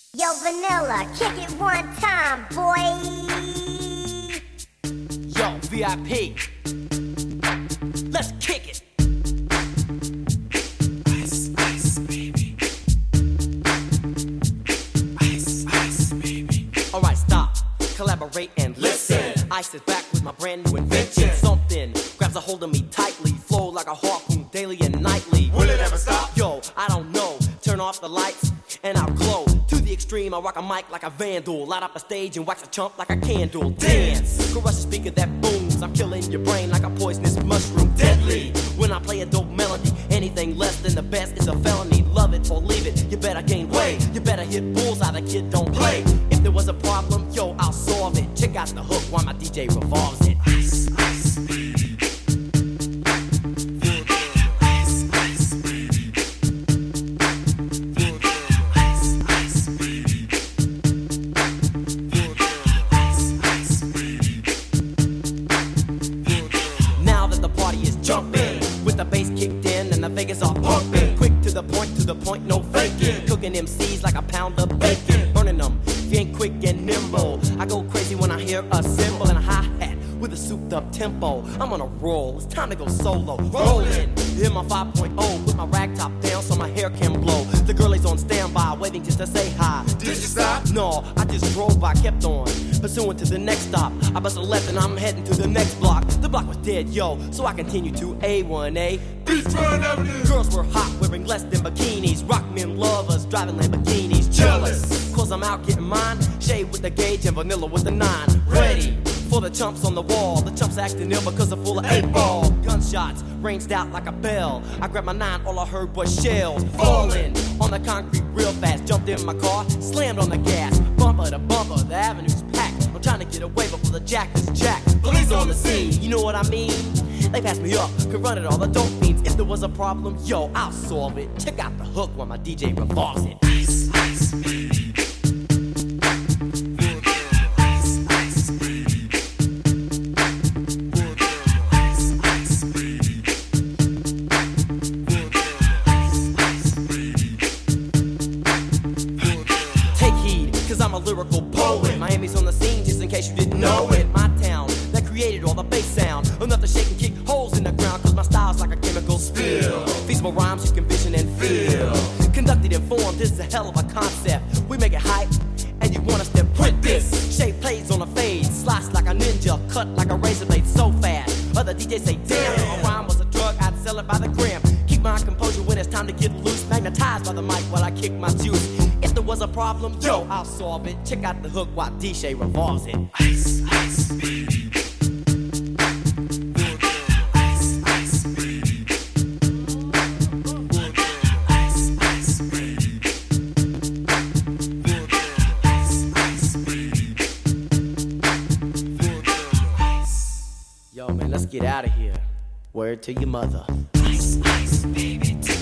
Yo, Vanilla, kick it one time, boy. Yo, VIP, let's kick it. Ice, ice, baby. Ice, ice, baby. Alright, stop, collaborate and listen. Ice is back with my brand new invention. Something grabs a hold of me tightly, flow like a harpoon daily and nightly. Will it ever stop? Yo, I don't know. Turn off the lights and I'll glow. To the extreme, I rock a mic like a vandal. Light up a stage and wax a chump like a candle. Dance, crush a speaker that booms. I'm killing your brain like a poisonous mushroom. Deadly, when I play a dope melody. Anything less than the best is a felony. Love it or leave it, you better gain weight. You better hit bullseye, the kid don't play. If there was a problem, yo, I'll solve it. Check out the hook while my DJ revolves it. Ice, ice, baby. Jumping, with the bass kicked in and the Vegas are pumping. Quick to the point, no faking. Cooking MCs like a pound of bacon. Burning them, if you ain't quick and nimble. I go crazy when I hear a cymbal and a hi-hat with a souped up tempo. I'm on a roll, it's time to go solo. Rolling, in my 5.0, put my rag top down so my hair can blow. The girl is on standby, waiting just to say hi. Did you stop? No, I just drove by, kept on pursuing to the next stop. I bust a left and I'm heading to the next block. The block was dead, yo, so I continued to A1A. Beachfront Avenue. Girls were hot, wearing less than bikinis. Rock men lovers, driving Lamborghinis. Jealous, cause I'm out getting mine. Shade with the gauge and Vanilla with the 9. Ready for the chumps on the wall. The chumps acting ill because they're full of 8-ball. Gunshots ranged out like a bell. I grabbed my 9, all I heard was shells falling on the concrete real fast. Jumped in my car, slammed on the gas. Bumper to bumper, the avenue's packed. I'm trying to get away before the jack is jacked. Police on the scene, you know what I mean? They passed me up, could run it all, the dope fiends. If there was a problem, yo, I'll solve it. Check out the hook while my DJ revolves it. Ice, ice, baby. I'm a lyrical poet. Miami's on the scene, just in case you didn't know it. My town that created all the bass sound. Enough to shake and kick holes in the ground, cause my style's like a chemical spill. Feasible rhymes you can vision and feel. Conducted in form, this is a hell of a concept. We make it hype, and you want us to print this. Shape plays on a fade, slice like a ninja, cut like a razor blade so fast. Other DJs say, damn, if a rhyme was a drug, I'd sell it by the gram. Keep my composure when it's time to get loose. Magnetized by the mic while I kick my juice. If there was a problem, yo, I'll solve it. Check out the hook while DJ revolves it. Ice, ice, baby. Ice, ice, baby. Ice, ice, baby. Ice, ice, baby. Yo, man, let's get out of here. Word to your mother. Ice, ice, baby.